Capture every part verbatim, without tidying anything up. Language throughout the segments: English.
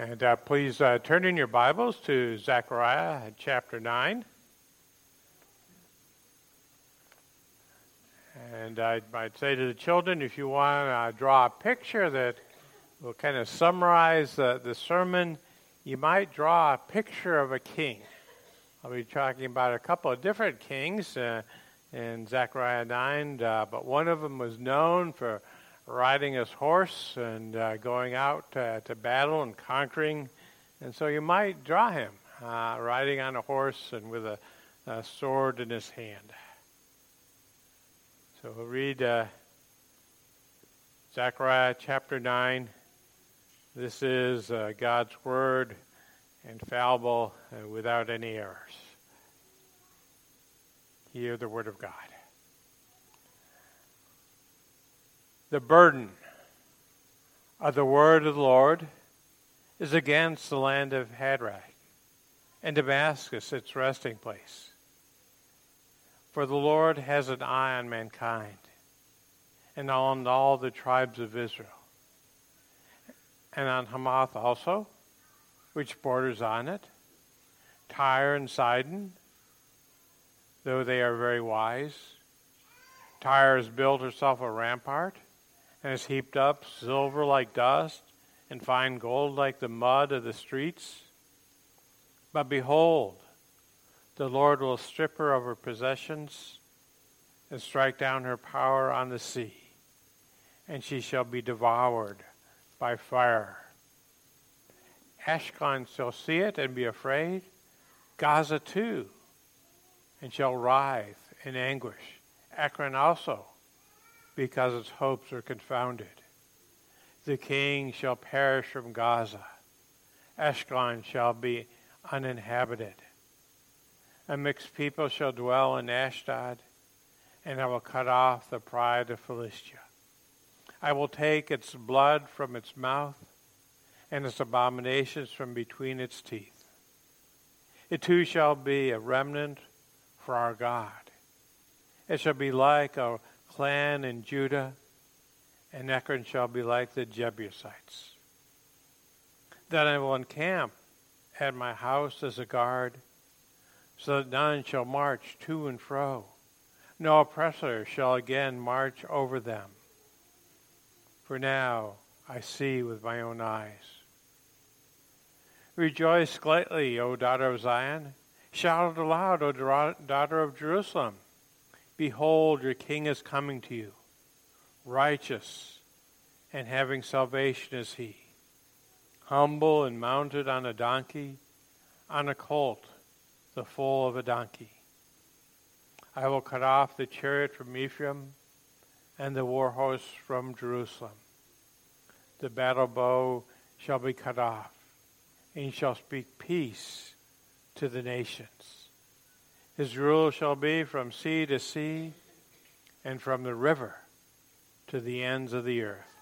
And uh, please uh, turn in your Bibles to Zechariah chapter nine. And I might say to the children, if you want to uh, draw a picture that will kind of summarize uh, the sermon, you might draw a picture of a king. I'll be talking about a couple of different kings uh, in Zechariah nine, uh, but one of them was known for riding his horse and uh, going out uh, to battle and conquering. And so you might draw him uh, riding on a horse and with a, a sword in his hand. So we'll read uh, Zechariah chapter nine. This is uh, God's word, infallible and without any errors. Hear the word of God. The burden of the word of the Lord is against the land of Hadrach, and Damascus its resting place. For the Lord has an eye on mankind, and on all the tribes of Israel, and on Hamath also, which borders on it, Tyre and Sidon, though they are very wise. Tyre has built herself a rampart, and has heaped up silver like dust, and fine gold like the mud of the streets. But behold, the Lord will strip her of her possessions, and strike down her power on the sea, and she shall be devoured by fire. Ashkelon shall see it and be afraid, Gaza too, and shall writhe in anguish, Ekron also, because its hopes are confounded. The king shall perish from Gaza. Ashkelon shall be uninhabited. A mixed people shall dwell in Ashdod, and I will cut off the pride of Philistia. I will take its blood from its mouth, and its abominations from between its teeth. It too shall be a remnant for our God. It shall be like a clan in Judah, and Ekron shall be like the Jebusites. Then I will encamp at my house as a guard, so that none shall march to and fro. No oppressor shall again march over them. For now I see with my own eyes. Rejoice greatly, O daughter of Zion. Shout aloud, O daughter of Jerusalem. Behold, your king is coming to you. Righteous and having salvation is he. Humble and mounted on a donkey, on a colt, the foal of a donkey. I will cut off the chariot from Ephraim, and the war horse from Jerusalem. The battle bow shall be cut off, and he shall speak peace to the nations. His rule shall be from sea to sea, and from the river to the ends of the earth.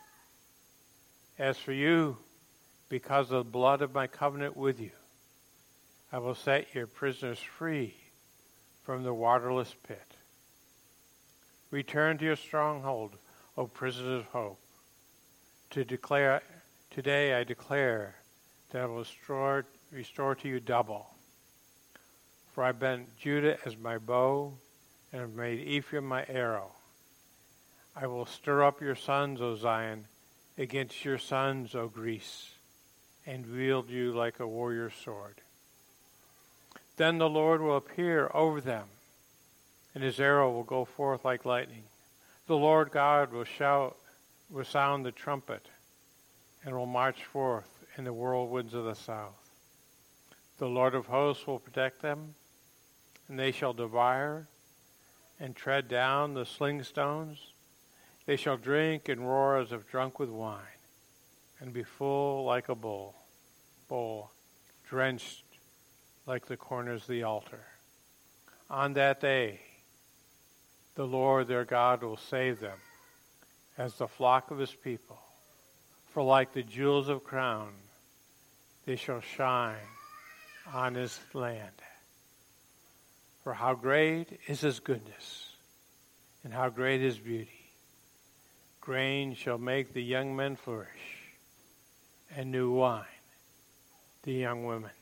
As for you, because of the blood of my covenant with you, I will set your prisoners free from the waterless pit. Return to your stronghold, O prisoners of hope. To declare, today I declare that I will restore, restore to you double. For I bent Judah as my bow, and have made Ephraim my arrow. I will stir up your sons, O Zion, against your sons, O Greece, and wield you like a warrior's sword. Then the Lord will appear over them, and his arrow will go forth like lightning. The Lord God will shout, will sound the trumpet, and will march forth in the whirlwinds of the south. The Lord of hosts will protect them, and they shall devour and tread down the sling stones. They shall drink and roar as if drunk with wine, and be full like a bowl, bowl, drenched like the corners of the altar. On that day, the Lord their God will save them as the flock of his people. For like the jewels of crown, they shall shine on his land. For how great is his goodness, and how great his beauty. Grain shall make the young men flourish, and new wine the young women.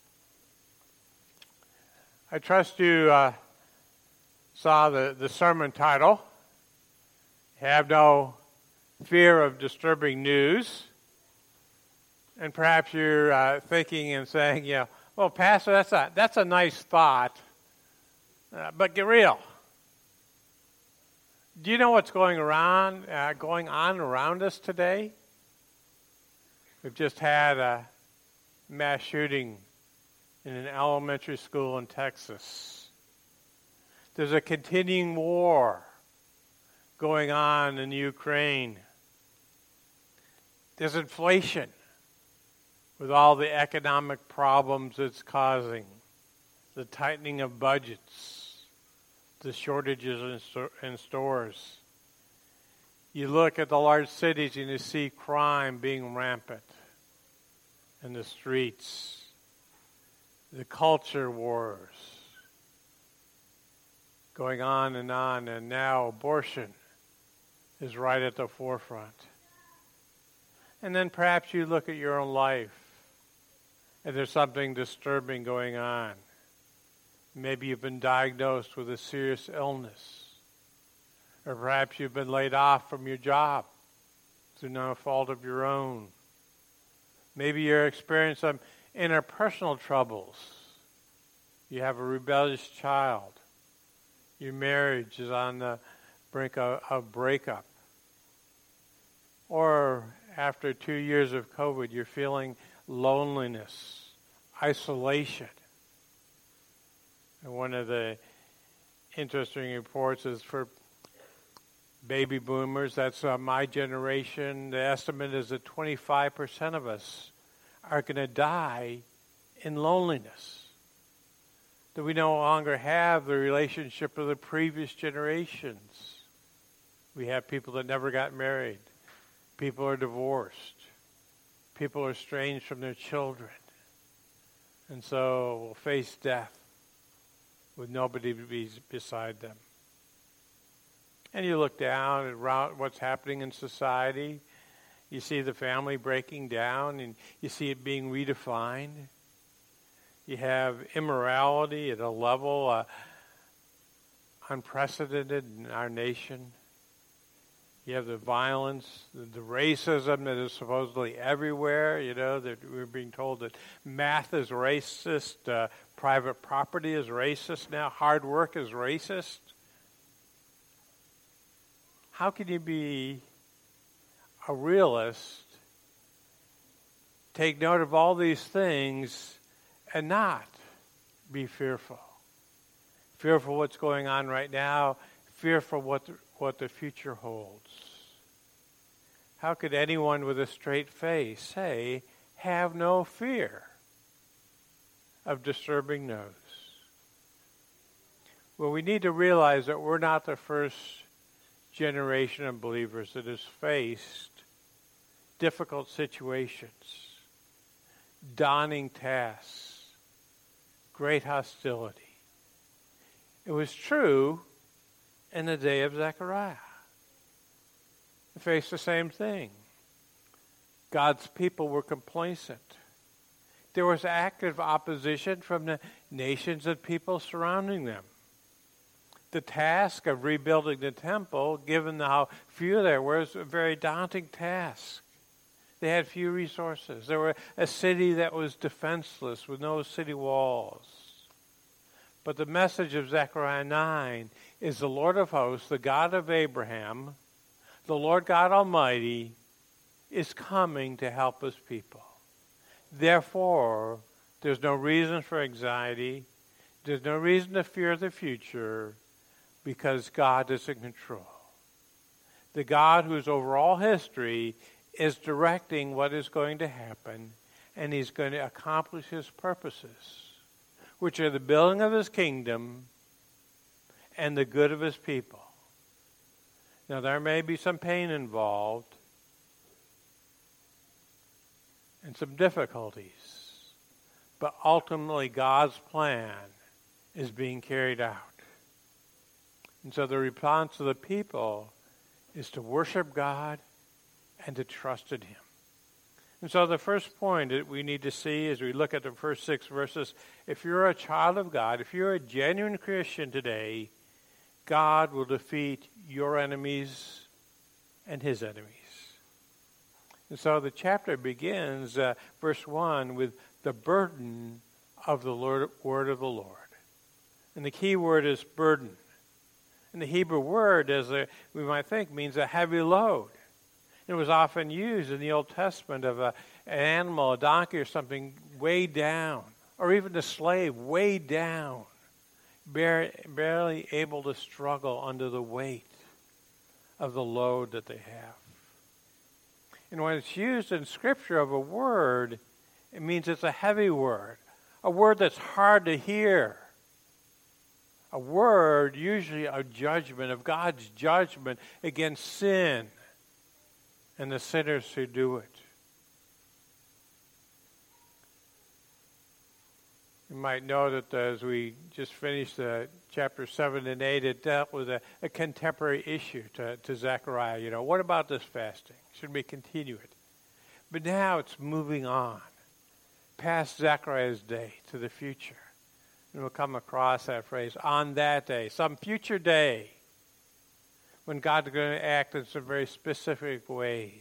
I trust you uh, saw the, the sermon title, Have No Fear of Disturbing News. And perhaps you're uh, thinking and saying, yeah, well, Pastor, that's a, that's a nice thought, uh, but get real. Do you know what's going around, uh, going on around us today? We've just had a mass shooting in an elementary school in Texas. There's a continuing war going on in Ukraine. There's inflation with all the economic problems it's causing, the tightening of budgets, the shortages in, sto- in stores. You look at the large cities and you see crime being rampant in the streets, the culture wars going on and on, and now abortion is right at the forefront. And then perhaps you look at your own life and there's something disturbing going on. Maybe you've been diagnosed with a serious illness, or perhaps you've been laid off from your job through no fault of your own. Maybe you're experiencing some interpersonal troubles. You have a rebellious child. Your marriage is on the brink of, of breakup. Or after two years of COVID, you're feeling loneliness, isolation. And one of the interesting reports is for baby boomers, that's uh, my generation. The estimate is that twenty-five percent of us are going to die in loneliness. That we no longer have the relationship of the previous generations. We have people that never got married. People are divorced. People are estranged from their children. And so will face death with nobody to be beside them. And you look down at what's happening in society. You see the family breaking down, and you see it being redefined. You have immorality at a level uh, unprecedented in our nation. You have the violence, the, the racism that is supposedly everywhere. You know, that we're being told that math is racist, uh, private property is racist now, hard work is racist. How can you be a realist, take note of all these things, and not be fearful? Fearful what's going on right now, fearful what the, what the future holds. How could anyone with a straight face say, have no fear of disturbing news? Well, we need to realize that we're not the first generation of believers that has faced difficult situations, daunting tasks, great hostility. It was true in the day of Zechariah. They faced the same thing. God's people were complacent. There was active opposition from the nations and people surrounding them. The task of rebuilding the temple, given how few there were, was a very daunting task. They had few resources. There were a city that was defenseless with no city walls. But the message of Zechariah nine is the Lord of hosts, the God of Abraham, the Lord God Almighty, is coming to help his people. Therefore, there's no reason for anxiety. There's no reason to fear the future, because God is in control. The God who's over all history is directing what is going to happen, and he's going to accomplish his purposes, which are the building of his kingdom and the good of his people. Now, there may be some pain involved and some difficulties, but ultimately God's plan is being carried out. And so the response of the people is to worship God and to trust in him. And so the first point that we need to see as we look at the first six verses, if you're a child of God, if you're a genuine Christian today, God will defeat your enemies and his enemies. And so the chapter begins, uh, verse one, with the burden of the Lord, word of the Lord. And the key word is burden. And the Hebrew word, as a, we might think, means a heavy load. It was often used in the Old Testament of a, an animal, a donkey or something, weighed down, or even a slave weighed down, bare, barely able to struggle under the weight of the load that they have. And when it's used in Scripture of a word, it means it's a heavy word, a word that's hard to hear, a word usually a judgment, of God's judgment against sin and the sinners who do it. You might know that as we just finished uh, chapter seven and eight, it dealt with a, a contemporary issue to, to Zechariah. You know, what about this fasting? Should we continue it? But now it's moving on past Zechariah's day to the future. And we'll come across that phrase, on that day, some future day, when God's going to act in some very specific ways.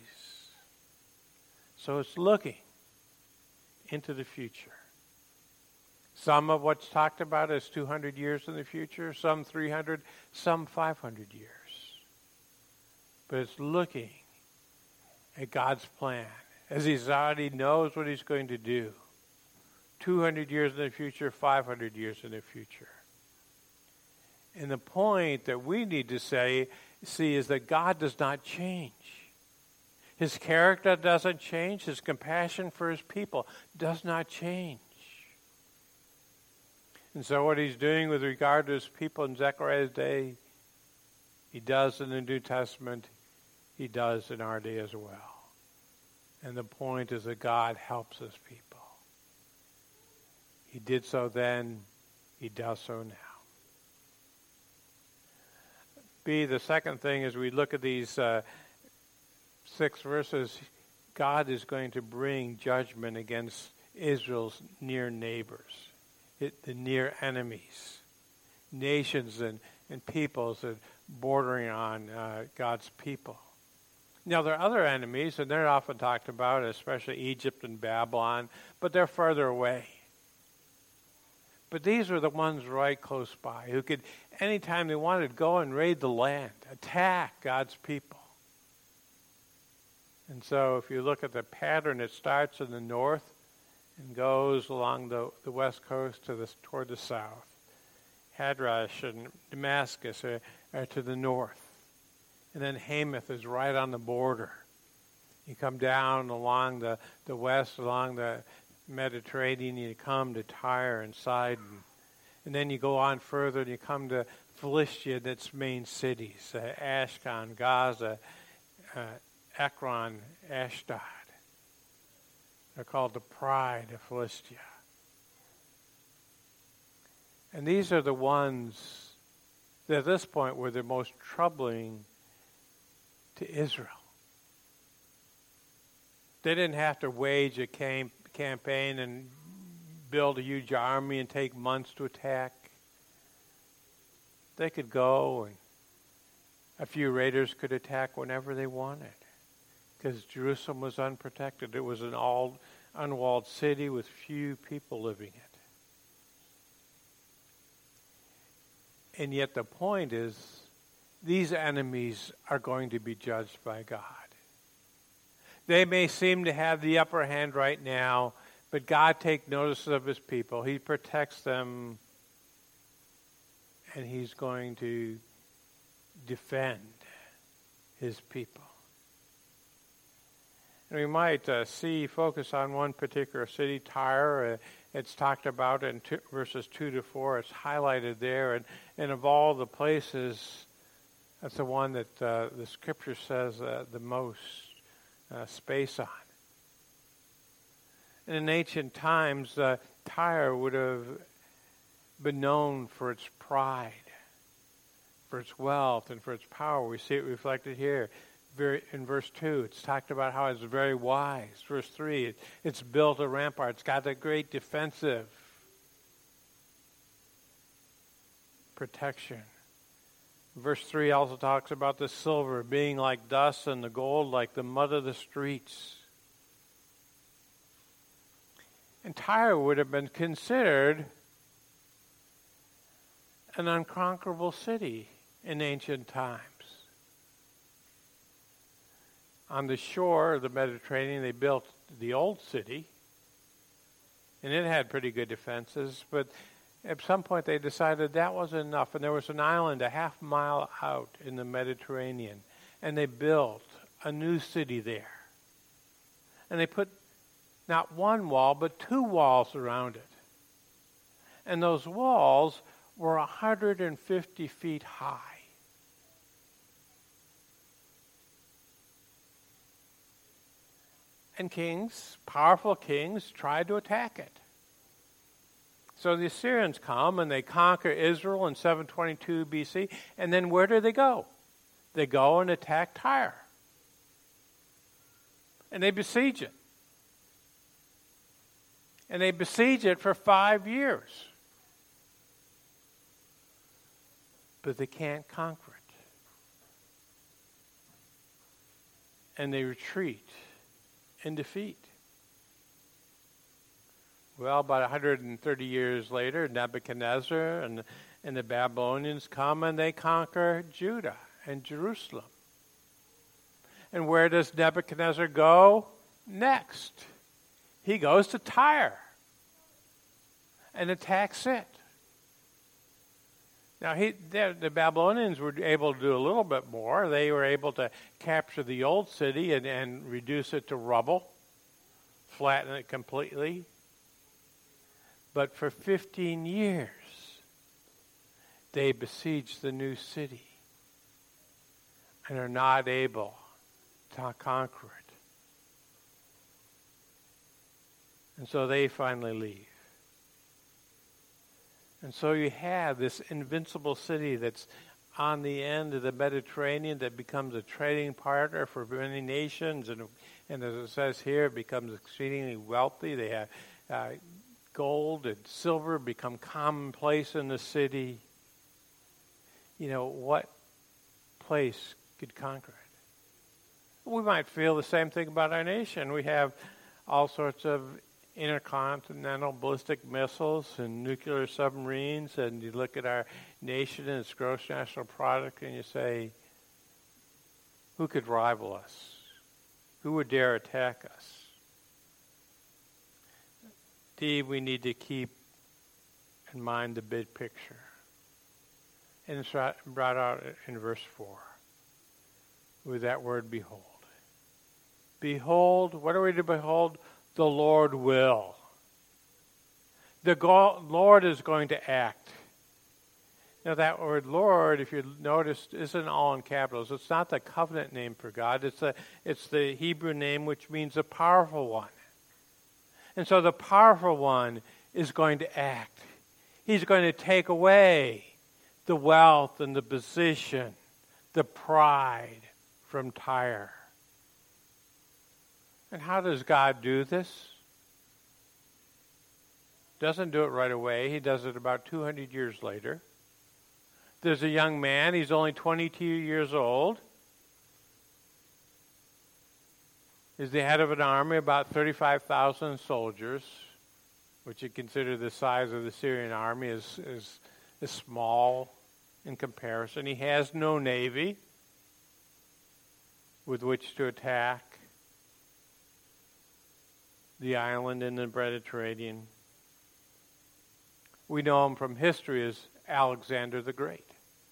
So it's looking into the future. Some of what's talked about is two hundred years in the future, some three hundred, some five hundred years. But it's looking at God's plan, as he already knows what he's going to do. two hundred years in the future, five hundred years in the future. And the point that we need to say, see is that God does not change. His character doesn't change. His compassion for his people does not change. And so what he's doing with regard to his people in Zechariah's day, he does in the New Testament, he does in our day as well. And the point is that God helps his people. He did so then, he does so now. B, the second thing as we look at these uh, six verses, God is going to bring judgment against Israel's near neighbors, it, the near enemies, nations and, and peoples that bordering on uh, God's people. Now, there are other enemies, and they're often talked about, especially Egypt and Babylon, but they're further away. But these were the ones right close by who could, anytime they wanted, go and raid the land, attack God's people. And so if you look at the pattern, it starts in the north and goes along the, the west coast to the, toward the south. Hadrash and Damascus are, are to the north. And then Hamath is right on the border. You come down along the, the west, along the Mediterranean, you come to Tyre and Sidon. And then you go on further and you come to Philistia and its main cities, uh, Ashkelon, Gaza, uh, Ekron, Ashdod. They're called the pride of Philistia. And these are the ones that at this point were the most troubling to Israel. They didn't have to wage a camp campaign and build a huge army and take months to attack. They could go and a few raiders could attack whenever they wanted because Jerusalem was unprotected. It was an all unwalled city with few people living in it. And yet the point is these enemies are going to be judged by God. They may seem to have the upper hand right now, but God takes notice of his people. He protects them, and he's going to defend his people. And we might uh, see, focus on one particular city, Tyre. Uh, it's talked about in two, verses two to four. It's highlighted there. And, and of all the places, that's the one that uh, the Scripture says uh, the most Uh, space on. And in ancient times, uh, Tyre would have been known for its pride, for its wealth, and for its power. We see it reflected here. very, in verse two, it's talked about how it's very wise. Verse three, it, it's built a rampart. It's got a great defensive protection. Verse three also talks about the silver being like dust and the gold like the mud of the streets. And Tyre would have been considered an unconquerable city in ancient times. On the shore of the Mediterranean, they built the old city, and it had pretty good defenses, but at some point they decided that wasn't enough, and there was an island a half mile out in the Mediterranean, and they built a new city there. And they put not one wall, but two walls around it. And those walls were one hundred fifty feet high. And kings, powerful kings, tried to attack it. So the Assyrians come and they conquer Israel in seven twenty-two B C. And then where do they go? They go and attack Tyre. And they besiege it. And they besiege it for five years. But they can't conquer it. And they retreat in defeat. Well, about one hundred thirty years later, Nebuchadnezzar and, and the Babylonians come and they conquer Judah and Jerusalem. And where does Nebuchadnezzar go next? He goes to Tyre and attacks it. Now, he, the, the Babylonians were able to do a little bit more. They were able to capture the old city and, and reduce it to rubble, flatten it completely. But for fifteen years, they besieged the new city and are not able to conquer it. And so they finally leave. And so you have this invincible city that's on the end of the Mediterranean that becomes a trading partner for many nations. And, and as it says here, it becomes exceedingly wealthy. They have uh, gold and silver become commonplace in the city. You know, what place could conquer it? We might feel the same thing about our nation. We have all sorts of intercontinental ballistic missiles and nuclear submarines, and you look at our nation and its gross national product and you say, who could rival us? Who would dare attack us? Indeed, we need to keep in mind the big picture. And it's brought out in verse four with that word behold. Behold, what are we to behold? The Lord will. The go- Lord is going to act. Now that word Lord, if you noticed, isn't all in capitals. It's not the covenant name for God. It's the, it's the Hebrew name which means the powerful one. And so the powerful one is going to act. He's going to take away the wealth and the position, the pride from Tyre. And how does God do this? Doesn't do it right away. He does it about two hundred years later. There's a young man. He's only twenty-two years old. He's the head of an army, about thirty-five thousand soldiers, which you consider the size of the Syrian army is, is, is small in comparison. He has no navy with which to attack the island in the Mediterranean. We know him from history as Alexander the Great.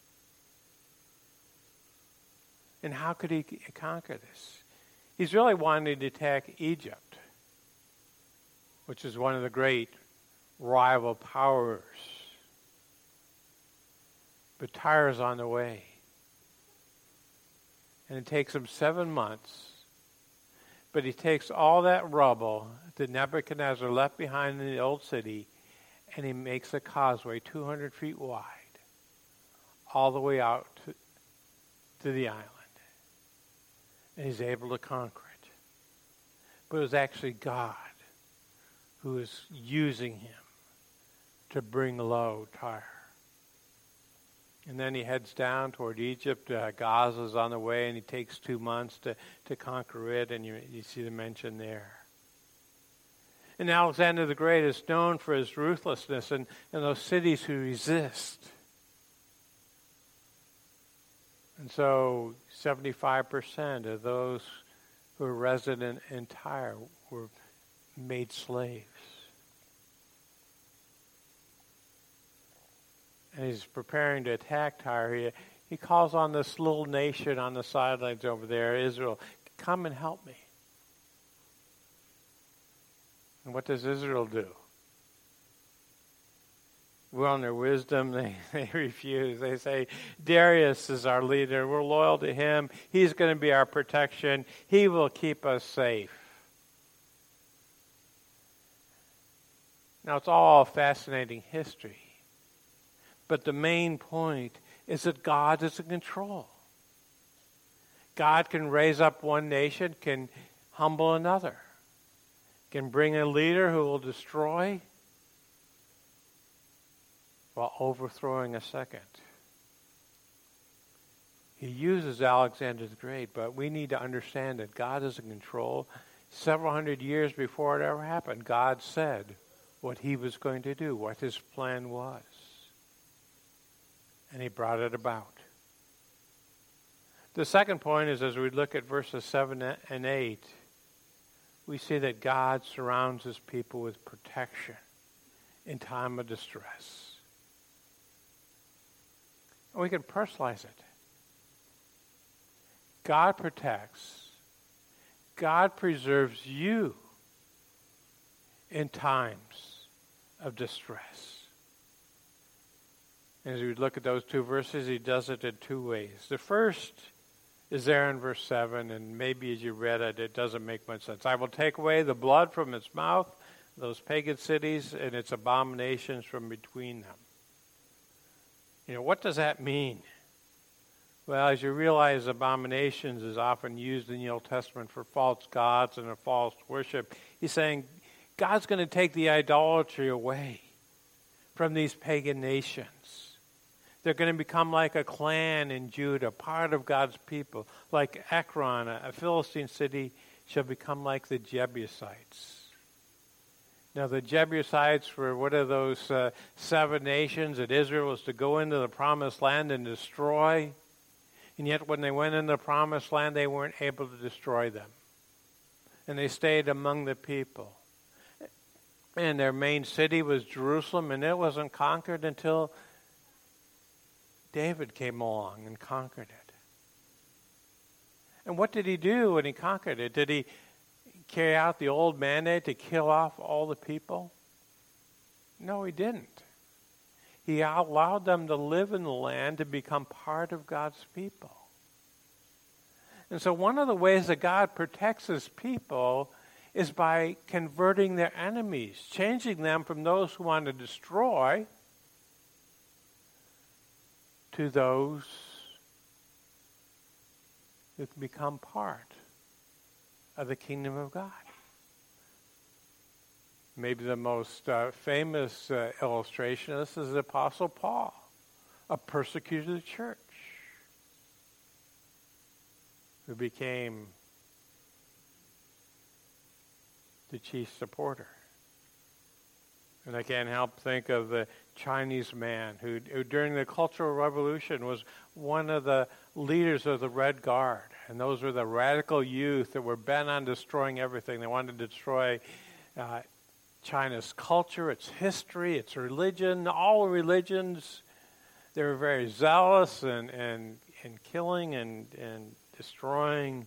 And how could he conquer this? He's really wanting to attack Egypt, which is one of the great rival powers. But Tyre's on the way. And it takes him seven months. But he takes all that rubble that Nebuchadnezzar left behind in the old city, and he makes a causeway two hundred feet wide, all the way out to, to the island. and he's able to conquer it. But it was actually God who was using him to bring low Tyre. And then he heads down toward Egypt. Uh, Gaza's on the way, and he takes two months to, to conquer it, and you, you see the mention there. And Alexander the Great is known for his ruthlessness and, and those cities who resist. And so seventy-five percent of those who were resident in Tyre were made slaves. And he's preparing to attack Tyre. He, he calls on this little nation on the sidelines over there, Israel, come and help me. And what does Israel do? Well, in their wisdom, they, they refuse. They say, Darius is our leader. We're loyal to him. He's going to be our protection. He will keep us safe. Now, it's all fascinating history. But the main point is that God is in control. God can raise up one nation, can humble another, can bring a leader who will destroy while overthrowing a second. He uses Alexander the Great, but we need to understand that God is in control. Several hundred years before it ever happened, God said what he was going to do, what his plan was. And he brought it about. The second point is, as we look at verses seven and eight, we see that God surrounds his people with protection in time of distress. And we can personalize it. God protects. God preserves you in times of distress. As we look at those two verses, he does it in two ways. The first is there in verse seven, and maybe as you read it, it doesn't make much sense. I will take away the blood from its mouth, those pagan cities, and its abominations from between them. You know, what does that mean? Well, as you realize, abominations is often used in the Old Testament for false gods and a false worship. He's saying God's going to take the idolatry away from these pagan nations. They're going to become like a clan in Judah, part of God's people. Like Ekron, a Philistine city, shall become like the Jebusites. Now, the Jebusites were one of those uh, seven nations that Israel was to go into the promised land and destroy. And yet, when they went into the promised land, they weren't able to destroy them. And they stayed among the people. And their main city was Jerusalem, and it wasn't conquered until David came along and conquered it. And what did he do when he conquered it? Did he carry out the old mandate to kill off all the people? No, he didn't. He allowed them to live in the land, to become part of God's people. And so one of the ways that God protects his people is by converting their enemies, changing them from those who want to destroy to those who can become part of the kingdom of God. Maybe the most uh, famous uh, illustration of this is the Apostle Paul, a persecutor of the church, who became the chief supporter. And I can't help think of the Chinese man who, who during the Cultural Revolution was one of the leaders of the Red Guard. And those were the radical youth that were bent on destroying everything. They wanted to destroy uh, China's culture, its history, its religion, all religions. They were very zealous and, and, and killing and, and destroying.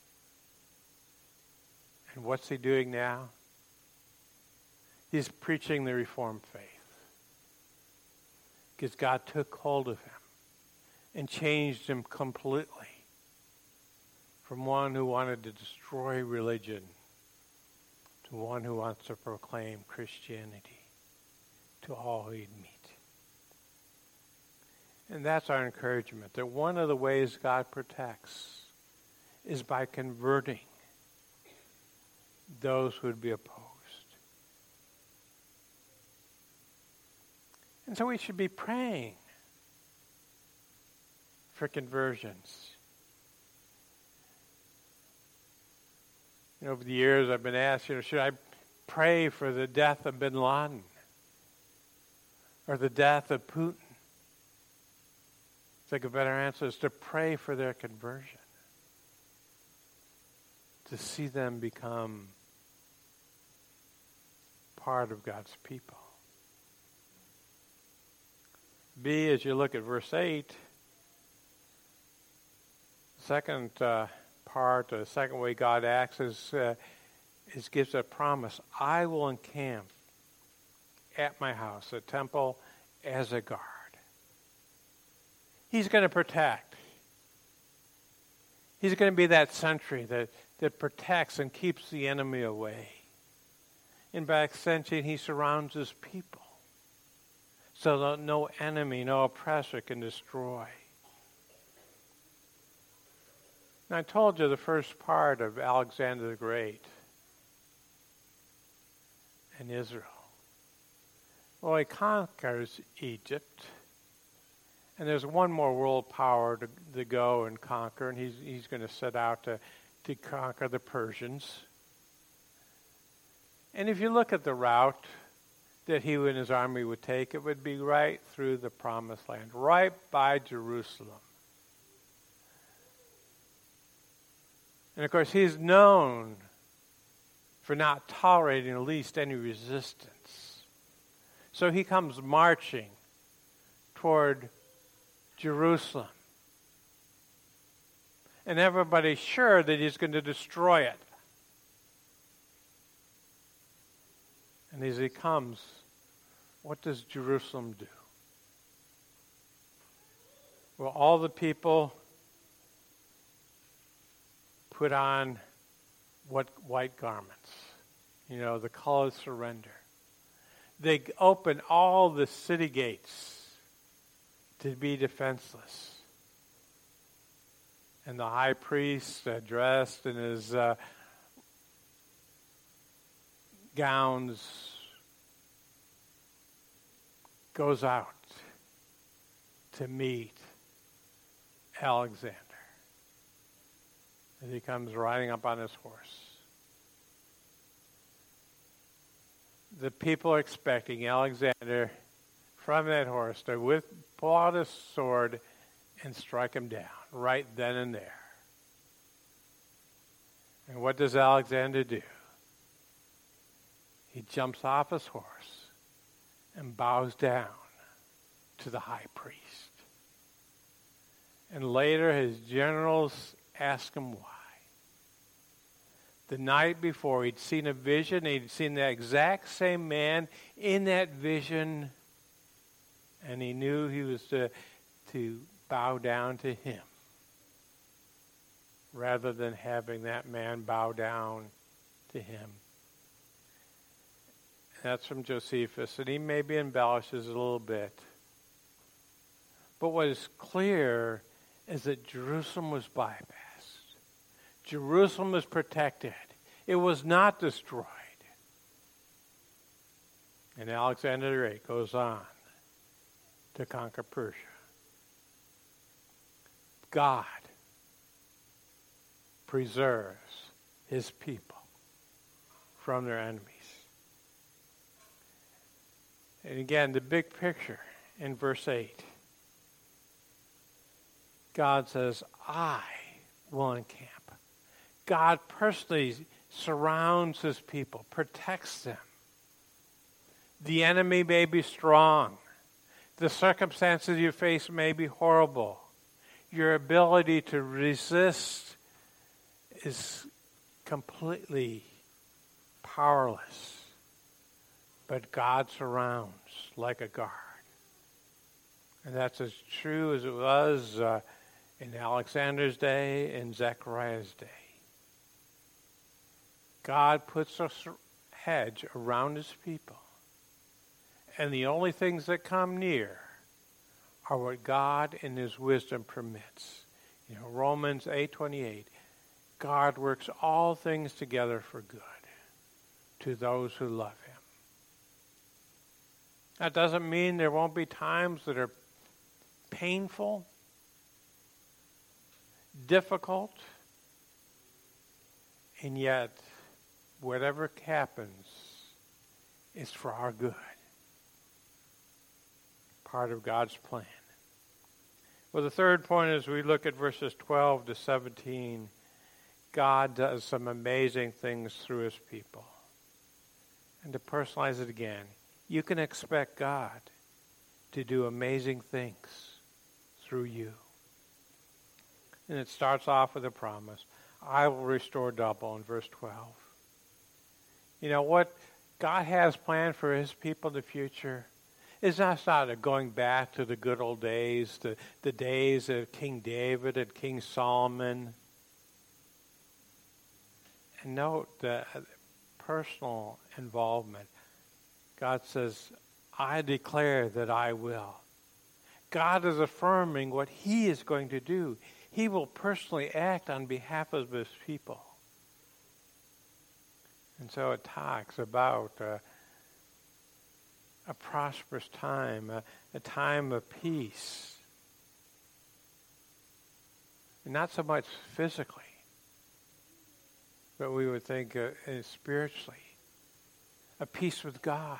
And what's he doing now? He's preaching the Reformed faith. Because God took hold of him and changed him completely from one who wanted to destroy religion to one who wants to proclaim Christianity to all he'd meet. And that's our encouragement, that one of the ways God protects is by converting those who would be opposed. And so we should be praying for conversions. You know, over the years I've been asked, you know, should I pray for the death of bin Laden or the death of Putin? I think a better answer is to pray for their conversion, to see them become part of God's people. B, as you look at verse eight, second uh, part, the second way God acts is, uh, is gives a promise. I will encamp at my house, the temple, as a guard. He's going to protect. He's going to be that sentry that, that protects and keeps the enemy away. In by extension, he surrounds his people so that no enemy, no oppressor can destroy. And I told you the first part of Alexander the Great and Israel. Well, he conquers Egypt. And there's one more world power to, to go and conquer, and he's he's going to set out to, to conquer the Persians. And if you look at the route that he and his army would take, it would be right through the Promised Land, right by Jerusalem. And of course, he's known for not tolerating at least any resistance. So he comes marching toward Jerusalem. And everybody's sure that he's going to destroy it. And as he comes, what does Jerusalem do? Well, all the people put on what white garments, you know, the color of surrender. They open all the city gates to be defenseless. And the high priest, uh, dressed in his uh, gowns, goes out to meet Alexander as he comes riding up on his horse. The people are expecting Alexander from that horse to with, pull out his sword and strike him down right then and there. And what does Alexander do? He jumps off his horse and bows down to the high priest. And later his generals ask him why. The night before he'd seen a vision, he'd seen the exact same man in that vision, and he knew he was to, to bow down to him rather than having that man bow down to him. That's from Josephus, and he maybe embellishes a little bit. But what is clear is that Jerusalem was bypassed. Jerusalem was protected. It was not destroyed. And Alexander the Great goes on to conquer Persia. God preserves his people from their enemies. And again, the big picture in verse eight. God says, I will encamp. God personally surrounds his people, protects them. The enemy may be strong. The circumstances you face may be horrible. Your ability to resist is completely powerless. But God surrounds like a guard. And that's as true as it was uh, in Alexander's day and Zechariah's day. God puts a hedge around his people. And the only things that come near are what God in his wisdom permits. You know, Romans eight twenty-eight, God works all things together for good to those who love him. That doesn't mean there won't be times that are painful, difficult, and yet whatever happens is for our good. Part of God's plan. Well, the third point is we look at verses twelve to seventeen. God does some amazing things through his people. And to personalize it again, you can expect God to do amazing things through you. And it starts off with a promise. I will restore double in verse twelve. You know what God has planned for his people in the future is not, not a going back to the good old days, the, the days of King David and King Solomon. And note the personal involvement. God says, I declare that I will. God is affirming what he is going to do. He will personally act on behalf of his people. And so it talks about uh, a prosperous time, a, a time of peace. And not so much physically, but we would think uh, spiritually. A peace with God.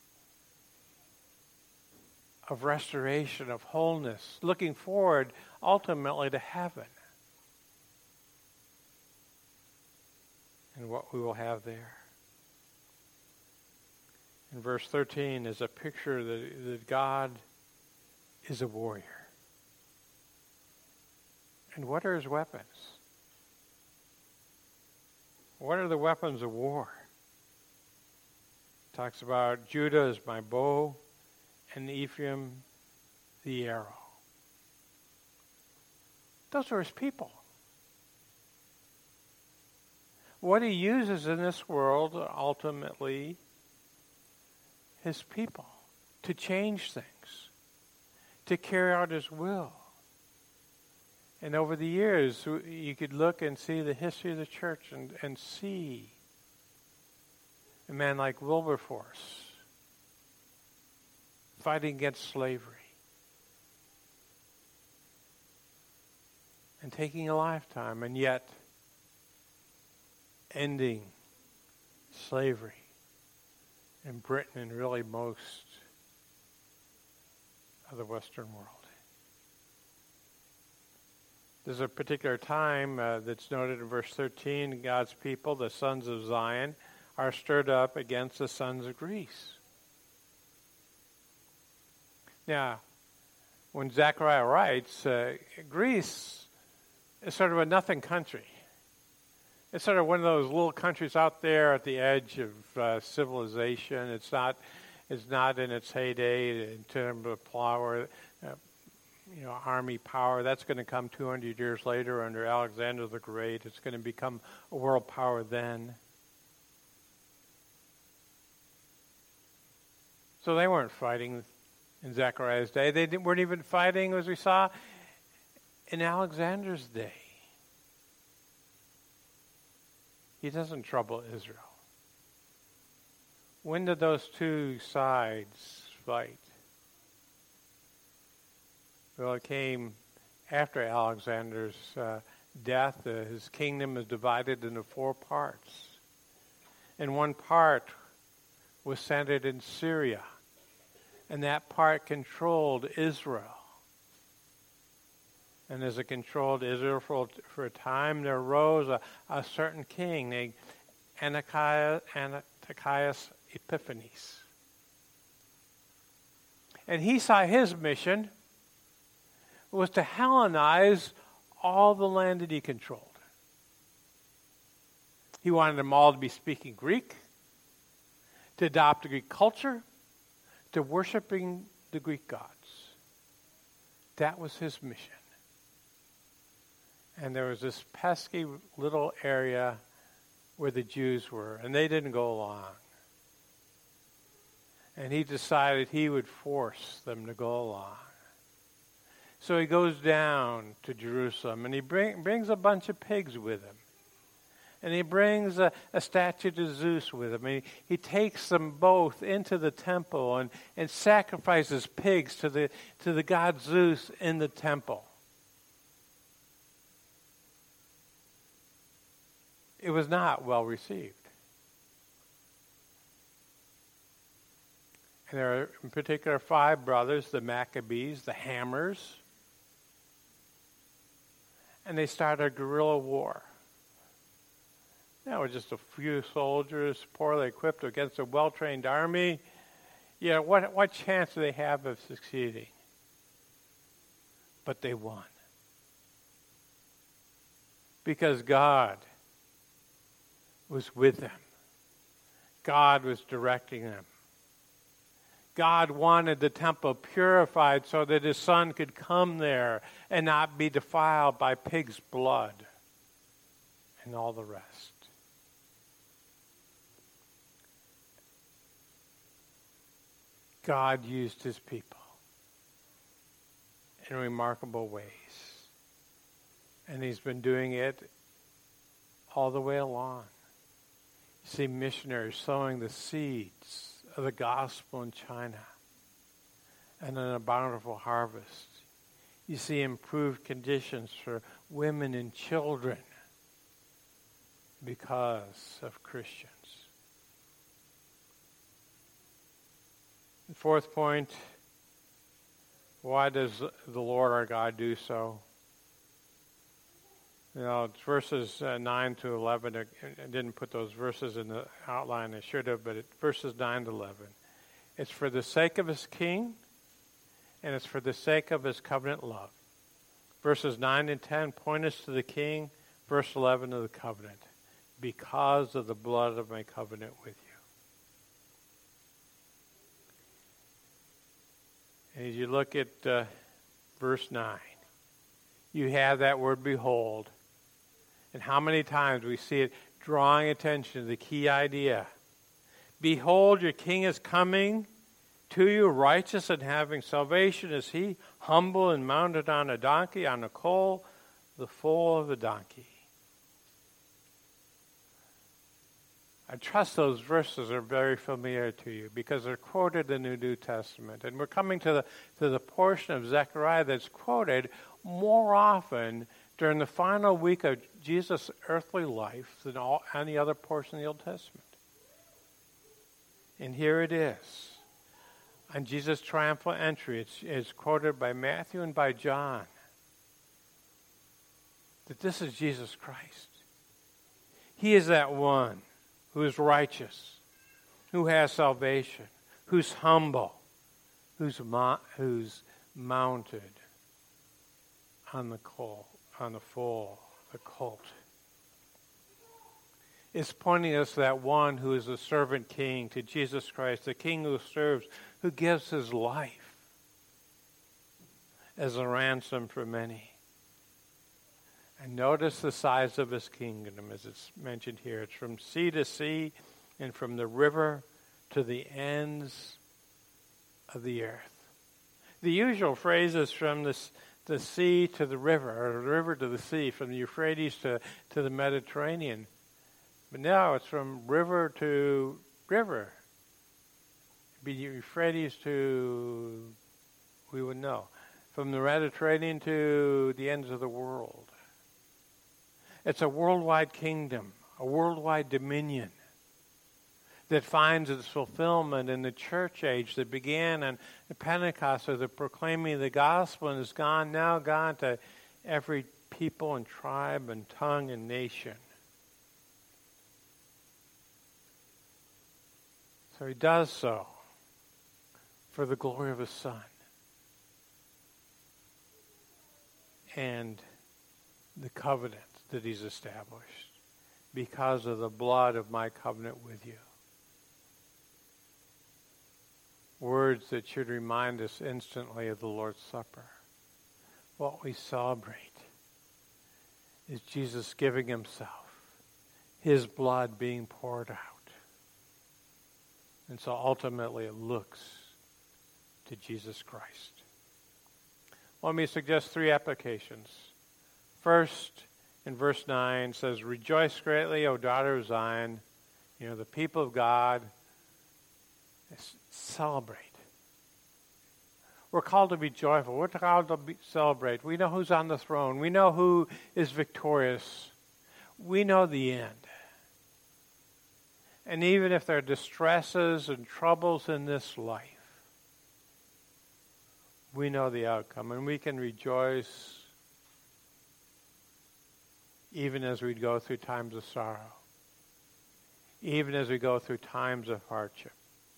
Of restoration, of wholeness, looking forward ultimately to heaven. And what we will have there. In verse thirteen is a picture that, that God is a warrior. And what are his weapons? What are the weapons of war? It talks about Judah is my bow, and Ephraim the arrow. Those are his people. What he uses in this world are ultimately his people to change things, to carry out his will. And over the years, you could look and see the history of the church and, and see a man like Wilberforce fighting against slavery and taking a lifetime and yet ending slavery in Britain and really most of the Western world. There's a particular time uh, that's noted in verse thirteen. God's people, the sons of Zion, are stirred up against the sons of Greece. Now, when Zechariah writes, uh, Greece is sort of a nothing country. It's sort of one of those little countries out there at the edge of uh, civilization. It's not, it's not in its heyday in terms of power, uh, you know, army power. That's going to come two hundred years later under Alexander the Great. It's going to become a world power then. So they weren't fighting in Zechariah's day. They didn't, weren't even fighting, as we saw, in Alexander's day. He doesn't trouble Israel. When did those two sides fight? Well, it came after Alexander's uh, death. Uh, his kingdom is divided into four parts. And one part was centered in Syria. And that part controlled Israel. And as it controlled Israel for, for a time, there arose a, a certain king named Antiochus, Antiochus Epiphanes. And he saw his mission was to Hellenize all the land that he controlled. He wanted them all to be speaking Greek, to adopt the Greek culture, to worshiping the Greek gods. That was his mission. And there was this pesky little area where the Jews were, and they didn't go along. And he decided he would force them to go along. So he goes down to Jerusalem, and he bring, brings a bunch of pigs with him. And he brings a, a statue to Zeus with him. And he, he takes them both into the temple and, and sacrifices pigs to the, to the god Zeus in the temple. It was not well received. And there are in particular five brothers, the Maccabees, the Hammers. And they started a guerrilla war. Now, with just a few soldiers, poorly equipped against a well-trained army, yeah, what what chance do they have of succeeding? But they won. Because God was with them. God was directing them. God wanted the temple purified so that his son could come there and not be defiled by pig's blood and all the rest. God used his people in remarkable ways. And he's been doing it all the way along. You see missionaries sowing the seeds of the gospel in China and an bountiful harvest. You see improved conditions for women and children because of Christians. The fourth point, why does the Lord our God do so? You know, it's verses uh, nine to eleven. I didn't put those verses in the outline. I should have, but it, verses nine to eleven. It's for the sake of his king, and it's for the sake of his covenant love. Verses nine and ten point us to the king. Verse eleven to the covenant. Because of the blood of my covenant with you. And as you look at uh, verse nine, you have that word behold. And how many times we see it drawing attention to the key idea. Behold, your king is coming to you, righteous and having salvation is he, humble and mounted on a donkey, on a colt, the foal of a donkey. I trust those verses are very familiar to you because they're quoted in the New Testament. And we're coming to the, to the portion of Zechariah that's quoted more often during the final week of Jesus' earthly life than all, any other portion of the Old Testament. And here it is. On Jesus' triumphal entry, it's, it's quoted by Matthew and by John that this is Jesus Christ. He is that one who is righteous, who has salvation, who's humble, who's mo- who's mounted on the colt, on the foal, the colt. It's pointing us to that one who is a servant king, to Jesus Christ, the king who serves, who gives his life as a ransom for many. And notice the size of his kingdom, as it's mentioned here. It's from sea to sea and from the river to the ends of the earth. The usual phrase is from the, the sea to the river, or the river to the sea, from the Euphrates to, to the Mediterranean. But now it's from river to river. It'd be Euphrates to, we would know, from the Mediterranean to the ends of the world. It's a worldwide kingdom, a worldwide dominion that finds its fulfillment in the church age that began on Pentecost with the proclaiming of the gospel and has gone now gone to every people and tribe and tongue and nation. So he does so for the glory of his Son and the covenant that he's established because of the blood of my covenant with you. Words that should remind us instantly of the Lord's Supper. What we celebrate is Jesus giving himself, his blood being poured out. And so ultimately it looks to Jesus Christ. Let me suggest three applications. First, in verse nine says, "Rejoice greatly, O daughter of Zion." You know, the people of God celebrate. We're called to be joyful. We're called to be, celebrate. We know who's on the throne. We know who is victorious. We know the end. And even if there are distresses and troubles in this life, we know the outcome, and we can rejoice even as we go through times of sorrow, even as we go through times of hardship.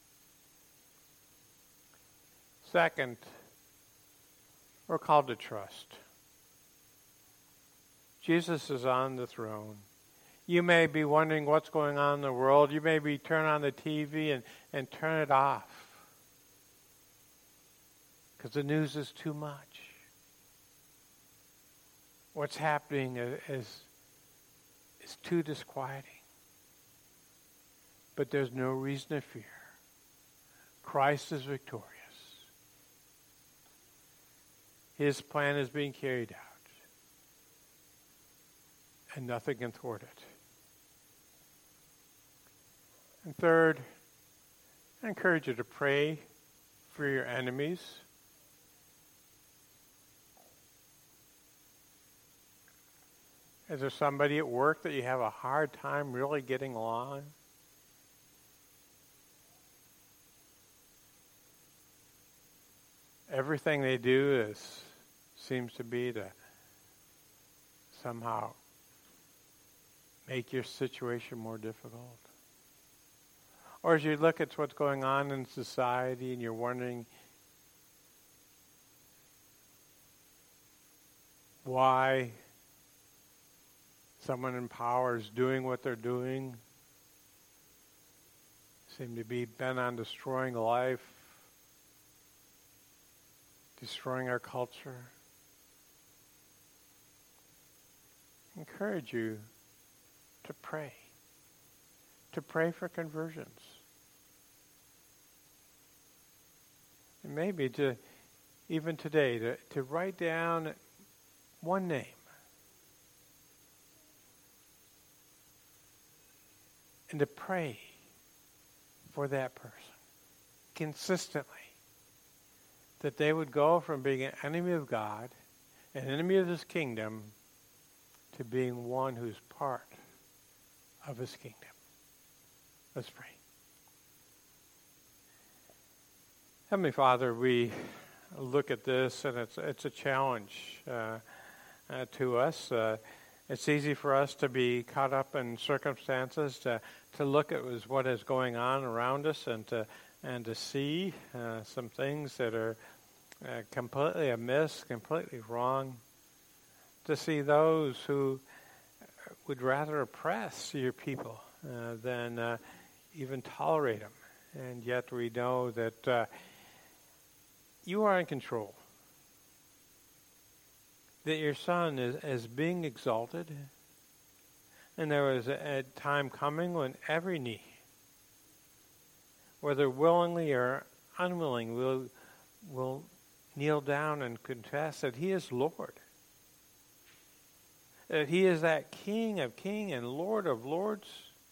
Second, we're called to trust. Jesus is on the throne. You may be wondering what's going on in the world. You may be turn on the T V and, and turn it off because the news is too much. What's happening is, is too disquieting. But there's no reason to fear. Christ is victorious. His plan is being carried out. And nothing can thwart it. And third, I encourage you to pray for your enemies. Is there somebody at work that you have a hard time really getting along? Everything they do is seems to be to somehow make your situation more difficult. Or as you look at what's going on in society and you're wondering why someone in power is doing what they're doing, seem to be bent on destroying life, destroying our culture. I encourage you to pray, to pray for conversions. And maybe to, even today, to, to write down one name. And to pray for that person consistently. That they would go from being an enemy of God, an enemy of His kingdom, to being one who's part of His kingdom. Let's pray. Heavenly Father, we look at this, and it's it's a challenge uh, uh, to us. Uh, it's easy for us to be caught up in circumstances, to to look at what is going on around us, and to and to see uh, some things that are uh, completely amiss, completely wrong. To see those who would rather oppress your people uh, than uh, even tolerate them. And yet we know that uh, you are in control. That your Son is, is being exalted. And there is a, a time coming when every knee, whether willingly or unwilling, will will kneel down and confess that He is Lord. That He is that King of kings and Lord of lords.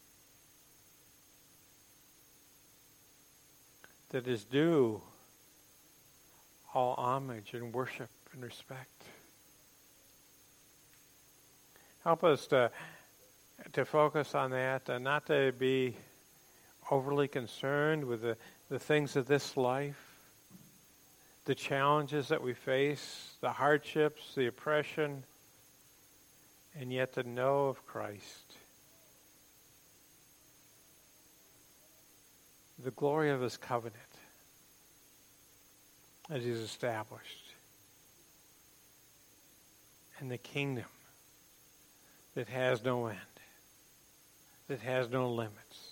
That is due all homage and worship and respect. Help us to, to focus on that and not to be overly concerned with the, the things of this life, the challenges that we face, the hardships, the oppression, and yet to know of Christ. The glory of His covenant as He's established. And the kingdom that has no end, that has no limits,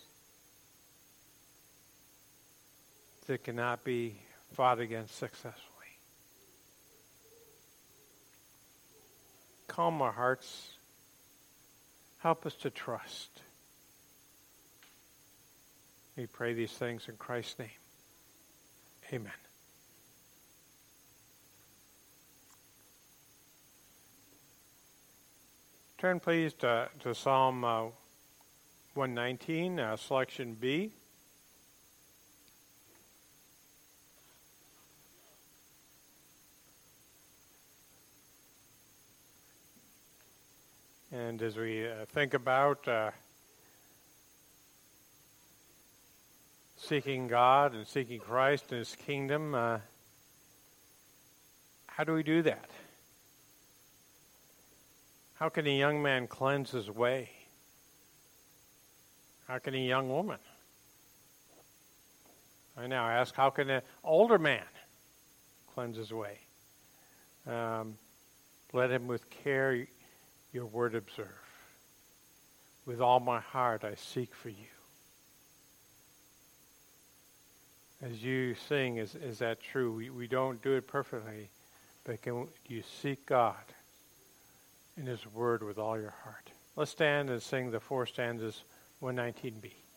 that cannot be fought against successfully. Calm our hearts. Help us to trust. We pray these things in Christ's name. Amen. Turn please to, to Psalm uh, one nineteen, uh, selection B. And as we uh, think about uh, seeking God and seeking Christ and His kingdom, uh, how do we do that? How can a young man cleanse his way? How can a young woman? I now ask, how can an older man cleanse his way? Um, let him with care your word observe. With all my heart I seek for you. As you sing, is, is that true? We, we don't do it perfectly, but can you seek God in His word with all your heart? Let's stand and sing the four stanzas, one nineteen b.